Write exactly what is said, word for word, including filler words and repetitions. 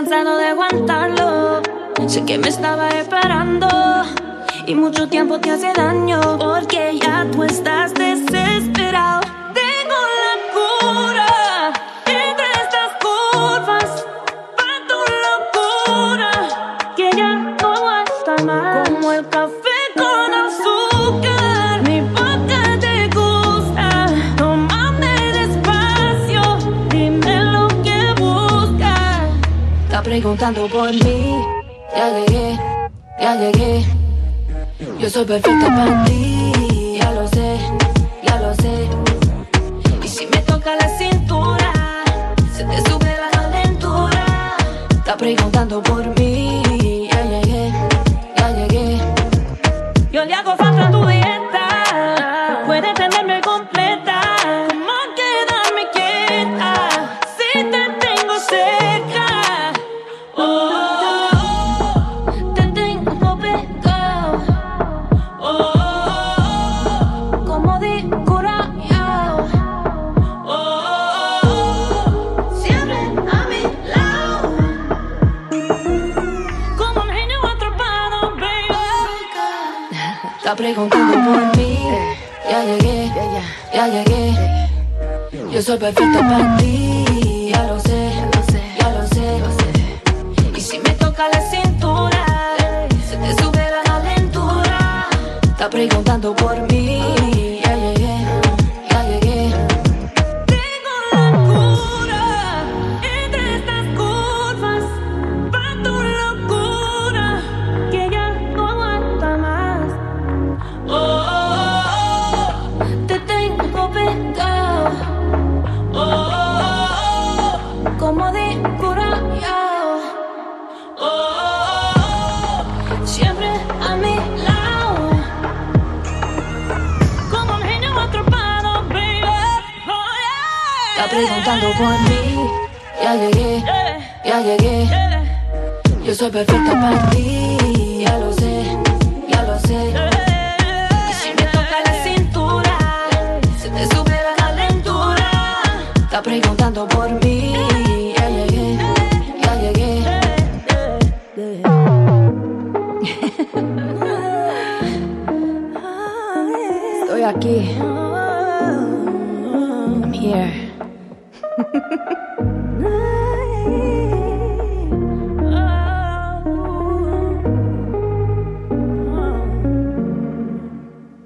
cansado de aguantarlo. Sé que me estaba esperando y mucho tiempo te hace daño, porque ya tú estás desesperado. Tengo la cura entre estas curvas pa' tu locura, que ya no aguanta más. Como el café con azúcar, mi boca te gusta. Tómame despacio, dime lo que buscas. Está preguntando por mí. Ya llegué, ya llegué. Yo soy perfecta para ti, ya lo sé, ya lo sé. Y si me toca la cintura, se te sube la calentura. Está preguntando por mí. Ya llegué, ya llegué. Yo le hago falta a tu dieta, puedes tenerme completa. ¿Cómo quedarme quieta si te tengo cerca? Oh. Está preguntando por mí. Ya llegué, ya llegué. Yo soy perfecta para ti. Ya lo sé, ya lo sé. Y si me toca la cintura, se te sube la calentura. Está preguntando por mí. Ya llegué, ya llegué. Tengo la cura entre estas curvas pa' tu locura, que ya no aguanta más. Oh, oh, oh, te tengo pegado. Oh, oh, oh, como de cura, oh, oh, oh, siempre a mi lado, como un genio atrapado, baby. Oh, yeah. Está preguntando por mí. Ya llegué, ya llegué. Yo soy perfecta para ti, ya lo sé, ya lo sé. Está preguntando por mí. Ya llegué, ya llegué. Estoy aquí. I'm here.